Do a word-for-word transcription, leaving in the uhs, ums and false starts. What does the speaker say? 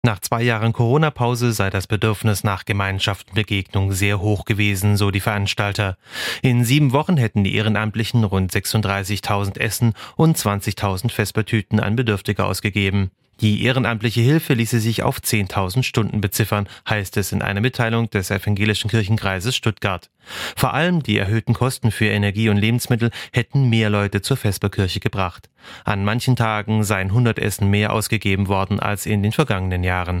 Nach zwei Jahren Corona-Pause sei das Bedürfnis nach Gemeinschaft und Begegnung sehr hoch gewesen, so die Veranstalter. In sieben Wochen hätten die Ehrenamtlichen rund sechsunddreißigtausend Essen und zwanzigtausend Vespertüten an Bedürftige ausgegeben. Die ehrenamtliche Hilfe ließe sich auf zehntausend Stunden beziffern, heißt es in einer Mitteilung des Evangelischen Kirchenkreises Stuttgart. Vor allem die erhöhten Kosten für Energie und Lebensmittel hätten mehr Leute zur Vesperkirche gebracht. An manchen Tagen seien hundert Essen mehr ausgegeben worden als in den vergangenen Jahren.